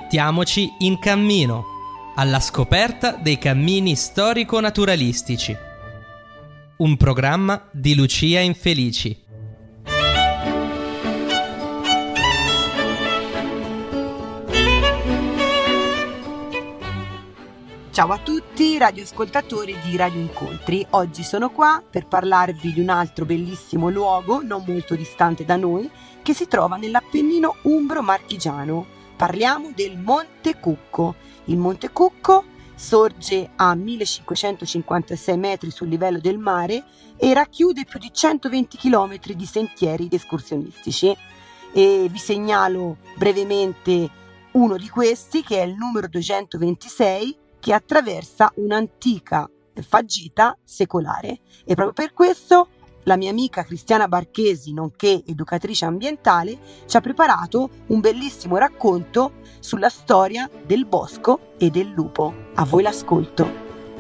Mettiamoci in cammino, alla scoperta dei cammini storico-naturalistici. Un programma di Lucia Infelici. Ciao a tutti, radioascoltatori di Radio Incontri. Oggi sono qua per parlarvi di un altro bellissimo luogo, non molto distante da noi, che si trova nell'Appennino umbro-marchigiano. Parliamo del Monte Cucco. Il Monte Cucco sorge a 1556 metri sul livello del mare e racchiude più di 120 km di sentieri escursionistici. E vi segnalo brevemente uno di questi, che è il numero 226, che attraversa un'antica faggeta secolare, e proprio per questo la mia amica Cristiana Barchesi, nonché educatrice ambientale, ci ha preparato un bellissimo racconto sulla storia del bosco e del lupo. A voi l'ascolto.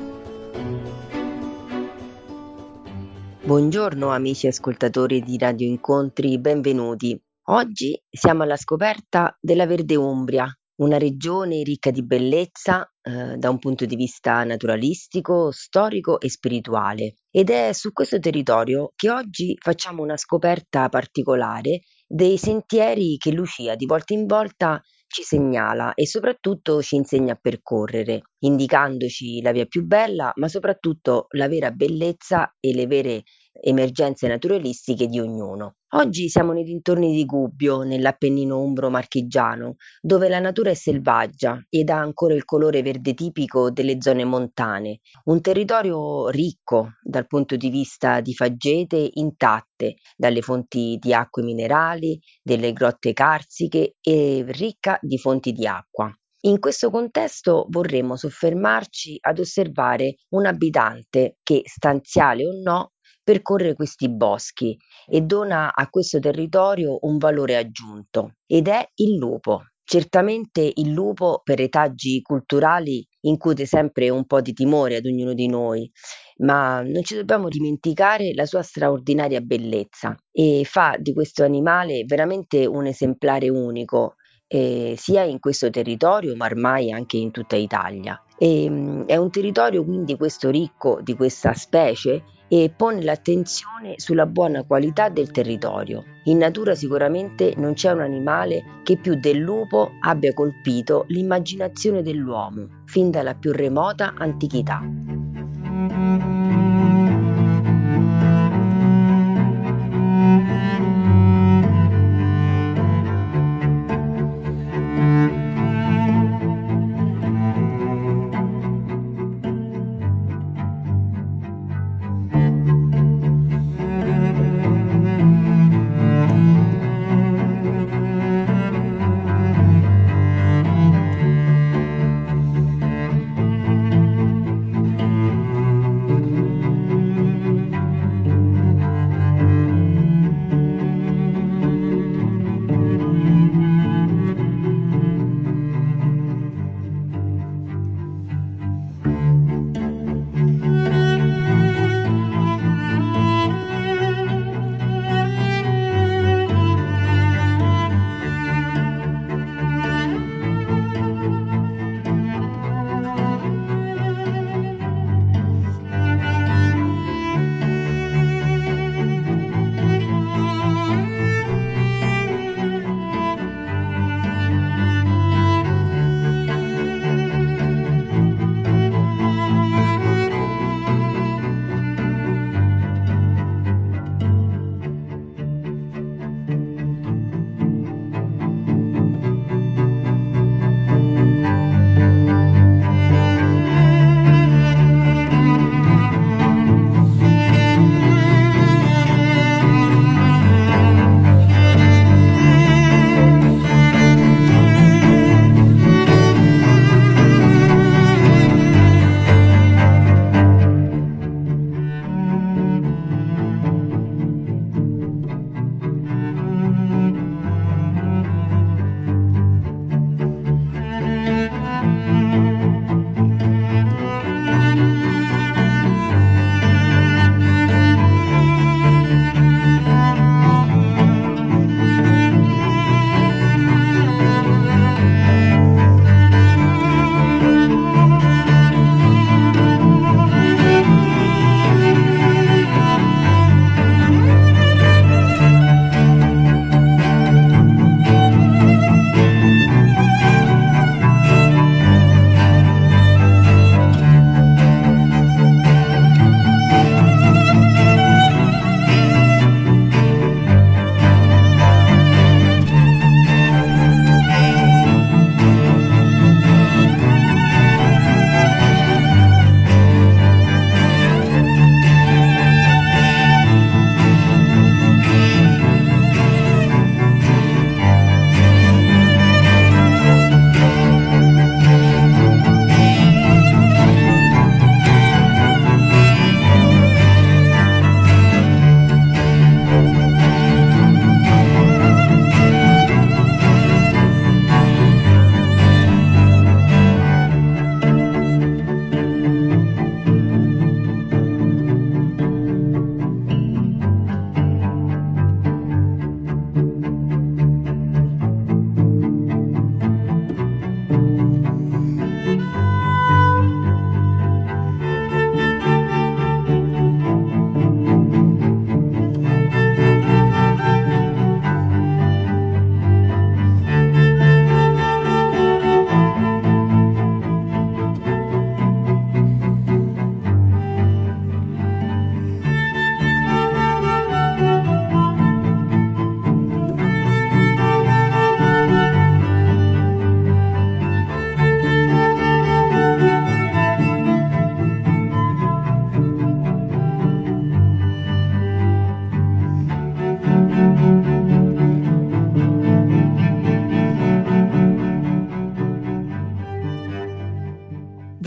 Buongiorno amici ascoltatori di Radio Incontri, benvenuti. Oggi siamo alla scoperta della Verde Umbria, una regione ricca di bellezza da un punto di vista naturalistico, storico e spirituale. Ed è su questo territorio che oggi facciamo una scoperta particolare dei sentieri che Lucia di volta in volta ci segnala e soprattutto ci insegna a percorrere, indicandoci la via più bella, ma soprattutto la vera bellezza e le vere emergenze naturalistiche di ognuno. Oggi siamo nei dintorni di Gubbio, nell'Appennino umbro-marchigiano, dove la natura è selvaggia ed ha ancora il colore verde tipico delle zone montane, un territorio ricco dal punto di vista di faggete intatte, dalle fonti di acque minerali, delle grotte carsiche e ricca di fonti di acqua. In questo contesto vorremmo soffermarci ad osservare un abitante che, stanziale o no, percorre questi boschi e dona a questo territorio un valore aggiunto, ed è il lupo. Certamente il lupo, per retaggi culturali, incute sempre un po' di timore ad ognuno di noi, ma non ci dobbiamo dimenticare la sua straordinaria bellezza e fa di questo animale veramente un esemplare unico, sia in questo territorio ma ormai anche in tutta Italia. È un territorio quindi questo ricco di questa specie e pone l'attenzione sulla buona qualità del territorio. In natura sicuramente non c'è un animale che più del lupo abbia colpito l'immaginazione dell'uomo fin dalla più remota antichità.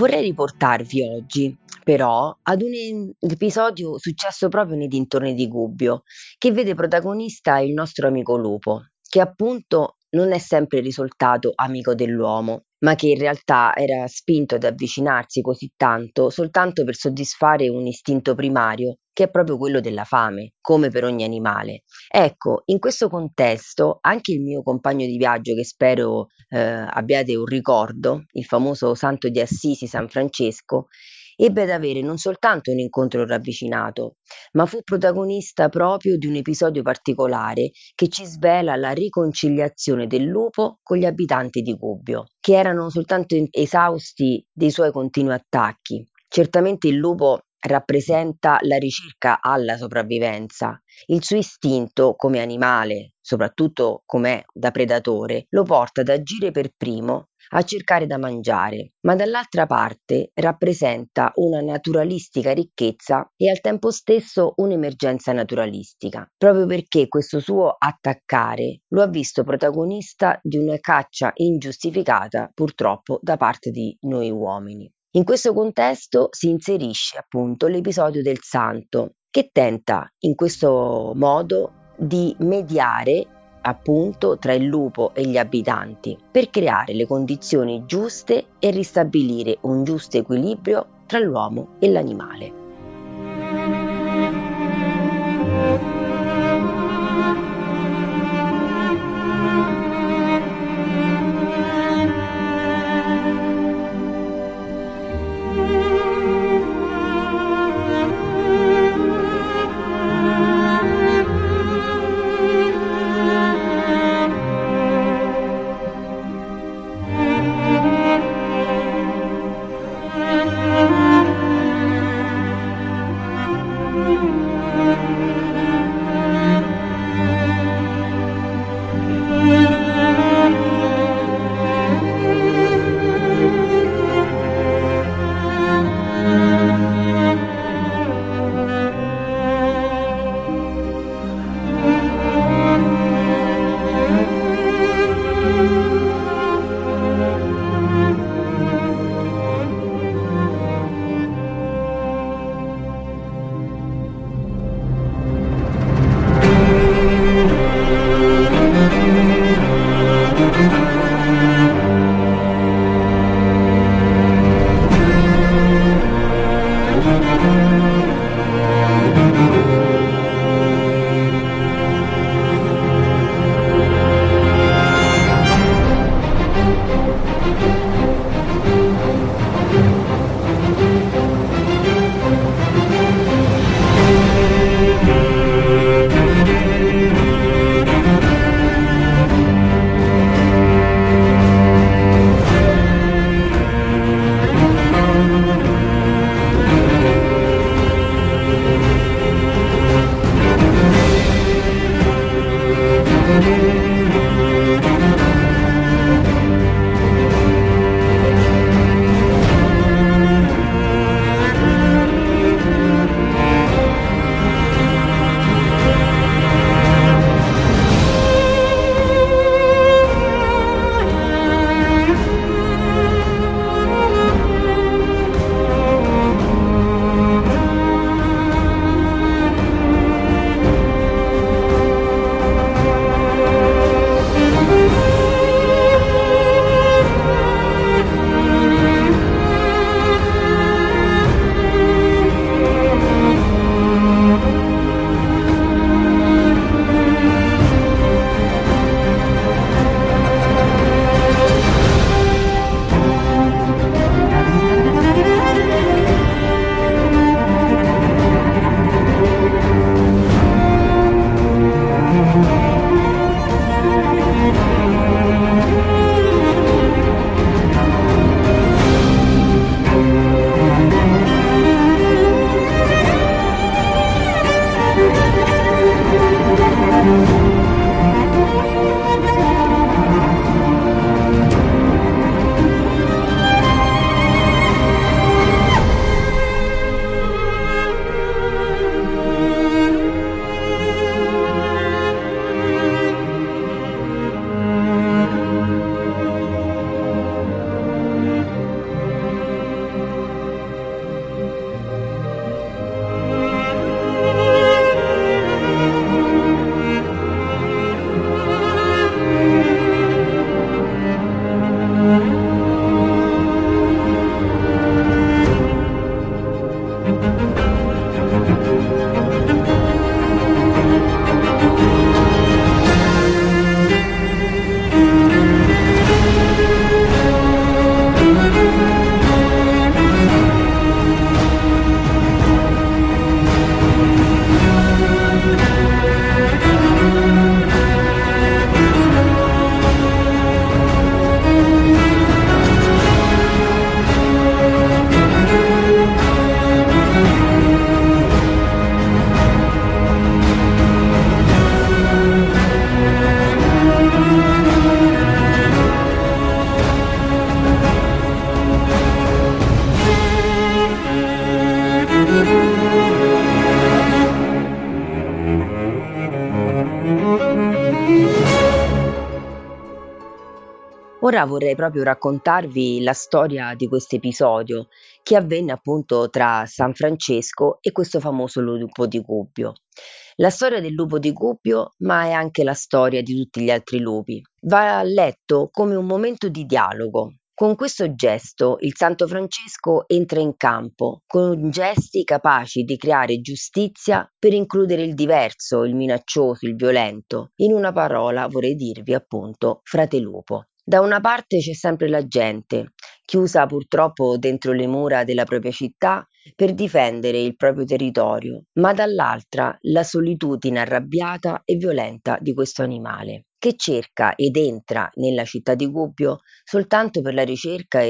Vorrei riportarvi oggi però ad un episodio successo proprio nei dintorni di Gubbio, che vede protagonista il nostro amico lupo, che appunto non è sempre risultato amico dell'uomo, ma che in realtà era spinto ad avvicinarsi così tanto soltanto per soddisfare un istinto primario, che è proprio quello della fame, come per ogni animale. Ecco, in questo contesto anche il mio compagno di viaggio, che spero abbiate un ricordo, il famoso santo di Assisi, San Francesco, ebbe ad avere non soltanto un incontro ravvicinato, ma fu protagonista proprio di un episodio particolare che ci svela la riconciliazione del lupo con gli abitanti di Gubbio, che erano soltanto esausti dei suoi continui attacchi. Certamente il lupo rappresenta la ricerca alla sopravvivenza. Il suo istinto come animale, soprattutto come da predatore, lo porta ad agire per primo, a cercare da mangiare, ma dall'altra parte rappresenta una naturalistica ricchezza e al tempo stesso un'emergenza naturalistica, proprio perché questo suo attaccare lo ha visto protagonista di una caccia ingiustificata, purtroppo, da parte di noi uomini. In questo contesto si inserisce appunto l'episodio del santo, che tenta in questo modo di mediare appunto tra il lupo e gli abitanti per creare le condizioni giuste e ristabilire un giusto equilibrio tra l'uomo e l'animale. Ora vorrei proprio raccontarvi la storia di questo episodio che avvenne appunto tra San Francesco e questo famoso lupo di Gubbio. La storia del lupo di Gubbio, ma è anche la storia di tutti gli altri lupi. Va letto come un momento di dialogo. Con questo gesto il Santo Francesco entra in campo, con gesti capaci di creare giustizia per includere il diverso, il minaccioso, il violento. In una parola vorrei dirvi appunto fratelupo. Da una parte c'è sempre la gente, chiusa purtroppo dentro le mura della propria città per difendere il proprio territorio, ma dall'altra la solitudine arrabbiata e violenta di questo animale, che cerca ed entra nella città di Gubbio soltanto per la ricerca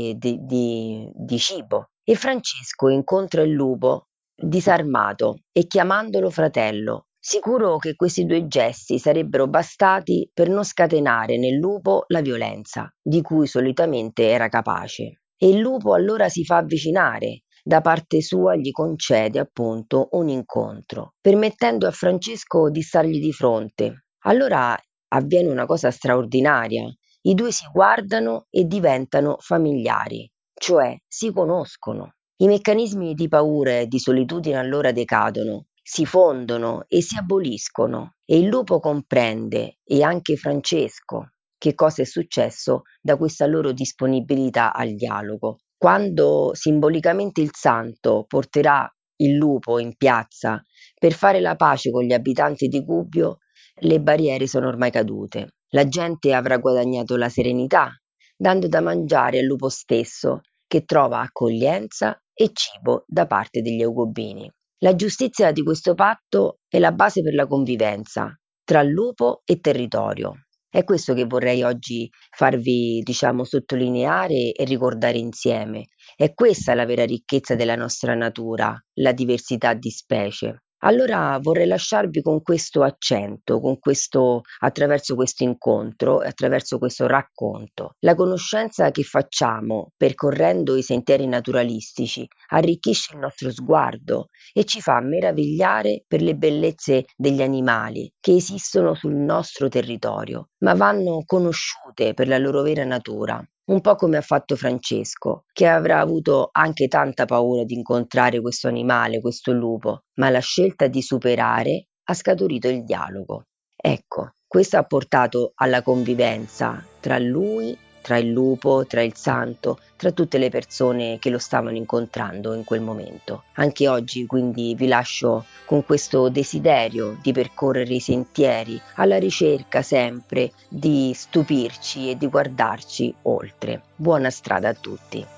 di cibo. E Francesco incontra il lupo disarmato e chiamandolo fratello, sicuro che questi due gesti sarebbero bastati per non scatenare nel lupo la violenza di cui solitamente era capace. E il lupo allora si fa avvicinare, da parte sua gli concede appunto un incontro, permettendo a Francesco di stargli di fronte. Allora avviene una cosa straordinaria, i due si guardano e diventano familiari, cioè si conoscono. I meccanismi di paura e di solitudine allora decadono, si fondono e si aboliscono e il lupo comprende, e anche Francesco, che cosa è successo da questa loro disponibilità al dialogo. Quando simbolicamente il santo porterà il lupo in piazza per fare la pace con gli abitanti di Gubbio, le barriere sono ormai cadute. La gente avrà guadagnato la serenità, dando da mangiare al lupo stesso, che trova accoglienza e cibo da parte degli eugubini. La giustizia di questo patto è la base per la convivenza tra lupo e territorio. È questo che vorrei oggi farvi, sottolineare e ricordare insieme. È questa la vera ricchezza della nostra natura, la diversità di specie. Allora vorrei lasciarvi con questo accento, attraverso questo incontro e attraverso questo racconto. La conoscenza che facciamo percorrendo i sentieri naturalistici arricchisce il nostro sguardo e ci fa meravigliare per le bellezze degli animali che esistono sul nostro territorio, ma vanno conosciute per la loro vera natura. Un po' come ha fatto Francesco, che avrà avuto anche tanta paura di incontrare questo animale, questo lupo, ma la scelta di superare ha scaturito il dialogo. Ecco, questo ha portato alla convivenza tra lui, tra il lupo, tra il santo, tra tutte le persone che lo stavano incontrando in quel momento. Anche oggi quindi vi lascio con questo desiderio di percorrere i sentieri alla ricerca sempre di stupirci e di guardarci oltre. Buona strada a tutti.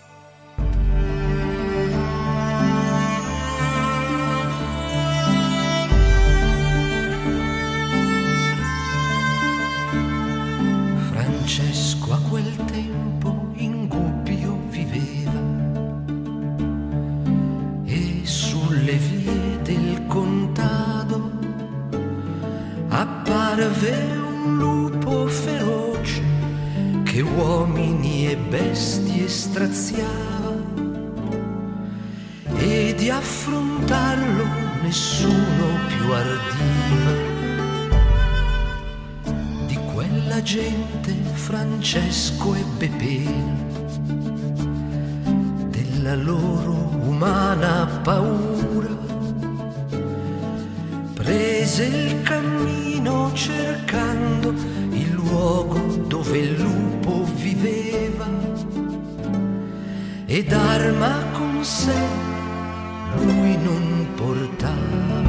Francesco a quel tempo in Gubbio viveva e sulle vie del contado apparve un lupo feroce che uomini e bestie straziava e di affrontarlo nessuno più ardiva. La gente Francesco ebbe pena della loro umana paura, prese il cammino cercando il luogo dove il lupo viveva ed arma con sé lui non portava.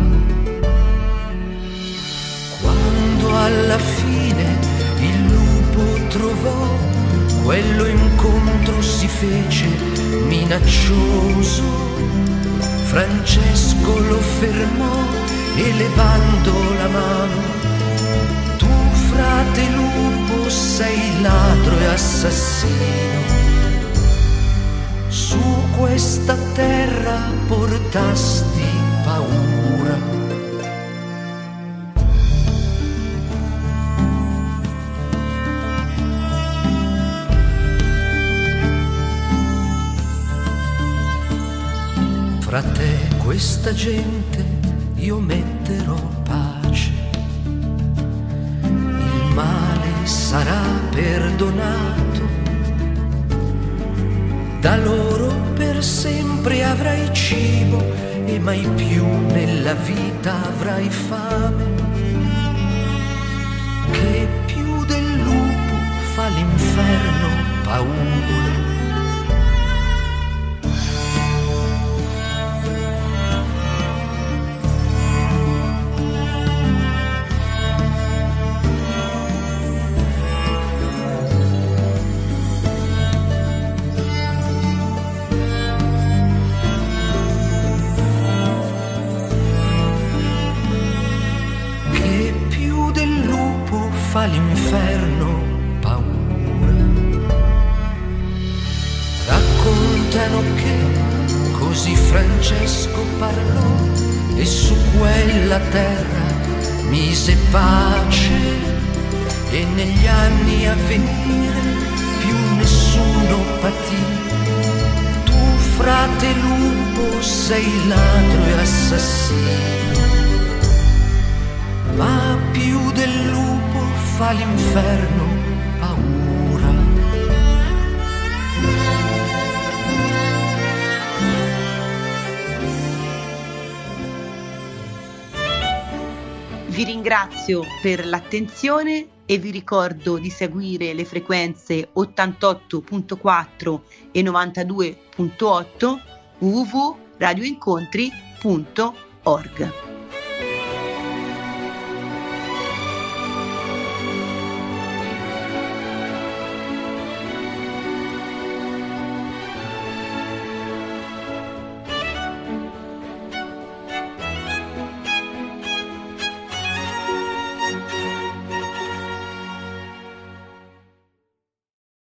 Quando alla fine il lupo trovò, quello incontro si fece minaccioso. Francesco lo fermò e levando la mano: tu frate lupo sei ladro e assassino, su questa terra portasti paura. Fra te questa gente io metterò pace, il male sarà perdonato Da loro per sempre avrai cibo e mai più nella vita avrai fame. Che più del lupo fa l'inferno paura. Fa l'inferno paura. Raccontano che così Francesco parlò e su quella terra mise pace, e negli anni a venire più nessuno patì. Tu, frate lupo, sei ladro e assassino, ma più del lupo fa l'inferno paura. Vi ringrazio per l'attenzione e vi ricordo di seguire le frequenze 88.4 e 92.8 www.radioincontri.org.